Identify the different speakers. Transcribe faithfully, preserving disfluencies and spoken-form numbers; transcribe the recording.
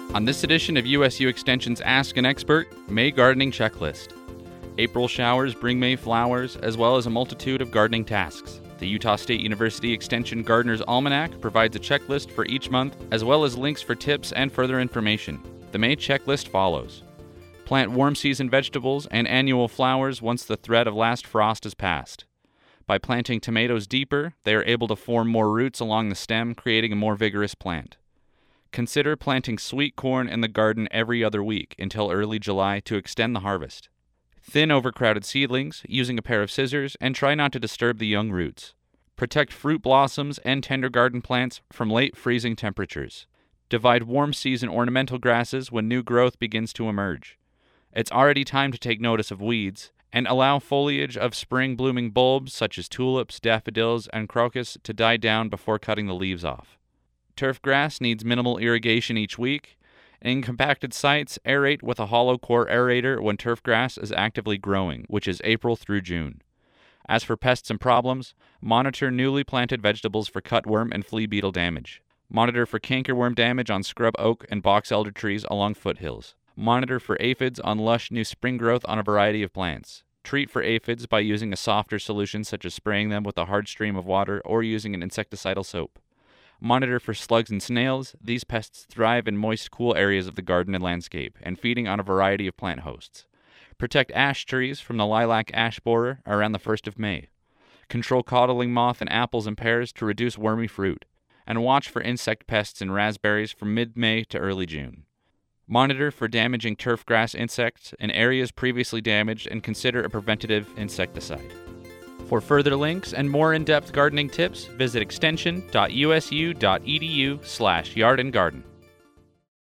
Speaker 1: On this edition of U S U Extension's Ask an Expert, May Gardening Checklist. April showers bring May flowers, as well as a multitude of gardening tasks. The Utah State University Extension Gardener's Almanac provides a checklist for each month, as well as links for tips and further information. The May checklist follows. Plant warm season vegetables and annual flowers once the threat of last frost is past. By planting tomatoes deeper, they are able to form more roots along the stem, creating a more vigorous plant. Consider planting sweet corn in the garden every other week until early July to extend the harvest. Thin overcrowded seedlings using a pair of scissors and try not to disturb the young roots. Protect fruit blossoms and tender garden plants from late freezing temperatures. Divide warm season ornamental grasses when new growth begins to emerge. It's already time to take notice of weeds and allow foliage of spring blooming bulbs such as tulips, daffodils, and crocus to die down before cutting the leaves off. Turf grass needs minimal irrigation each week. In compacted sites, aerate with a hollow core aerator when turf grass is actively growing, which is April through June. As for pests and problems, monitor newly planted vegetables for cutworm and flea beetle damage. Monitor for cankerworm damage on scrub oak and box elder trees along foothills. Monitor for aphids on lush new spring growth on a variety of plants. Treat for aphids by using a softer solution such as spraying them with a hard stream of water or using an insecticidal soap. Monitor for slugs and snails. These pests thrive in moist, cool areas of the garden and landscape, and feeding on a variety of plant hosts. Protect ash trees from the lilac ash borer around the first of May. Control codling moth in apples and pears to reduce wormy fruit. And watch for insect pests in raspberries from mid-May to early June. Monitor for damaging turf grass insects in areas previously damaged and consider a preventative insecticide. For further links and more in-depth gardening tips, visit extension dot u s u dot e d u slash yard and garden.